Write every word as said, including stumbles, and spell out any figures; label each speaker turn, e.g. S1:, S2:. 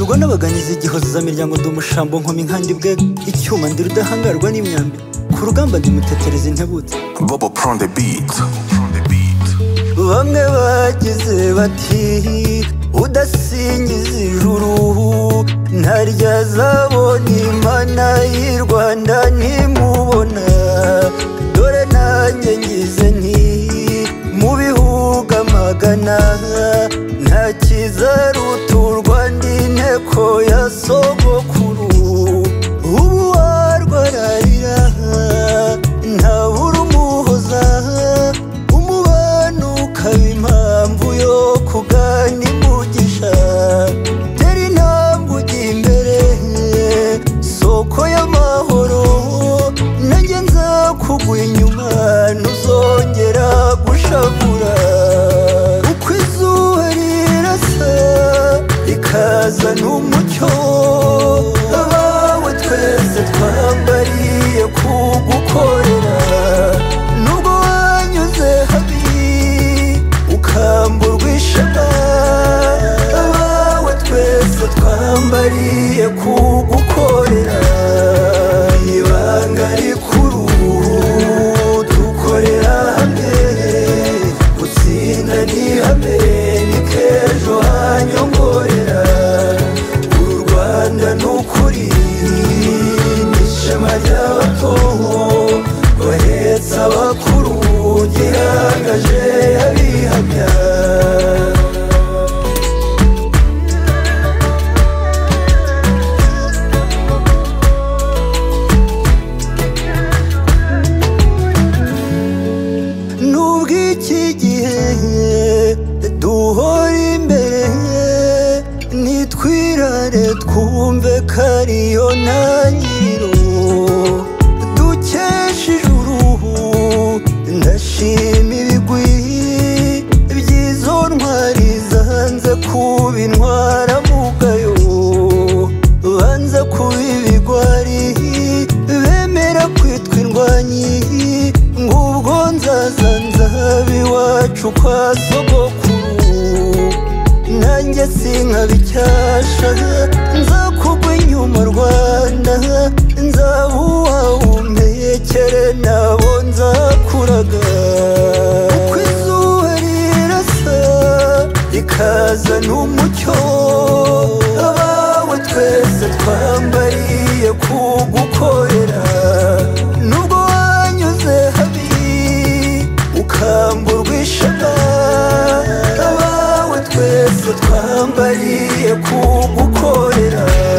S1: Indahangarwa n'abaganizi igihoza miryango ndi umushambo nkoma inkandi bwe icyuma ndi rudahangarwa n'imyambi ku rugamba ndi mutetereza intebutse
S2: Bobo Prone the beat.
S1: Bamwe bagize bati udasingiza ijuru ntarya zabona imana y'i Rwanda ntimubona dore nanjye ngize nti mu bihugu amagana nta kizaruturwa n'inteko ya sogokuru ubu warwararira ntabura umuhoza umubano ukaba impamvu yo kugana imugisha tera intambwe ujya imbere soko y'amahoro nanjye nzakugwa inyuma ntuzongera gushavura uko izuba rirasa rikazana umucyo abawe twese twambariye kugukorera nubwo wanyuze habi ukamburwa ishema abawe twese twambariye kugukorera ibanga rikuru dukorera hamwe gutsinda ni hamwe n'ikejo hanyongorera uru Rwanda n'ukuri n'ishema ry'abato bahetse abakuru gihangaje abihamya nubwo iki gihe duhora imbere nitwirare twumve ko ariyo ntangiriro dukesha ijuru ndashima ibigwi by'izo ntwari zanze kuba intwaramugayo banze kuba ibigwari bemera kwitwa indwanyi ngubwo nzaza nzaba iwacu kwa sogokuru nanjye sinkabicyasha nzakugwa inyuma Rwanda nzaba uwawe umpekere nabo nzakuraga uko izuba rirasa rikazana umucyo abawe twese twambariye kugukorera nubwo wanyuze habi ukamburwa ishema abawe twese twambariye kugukorera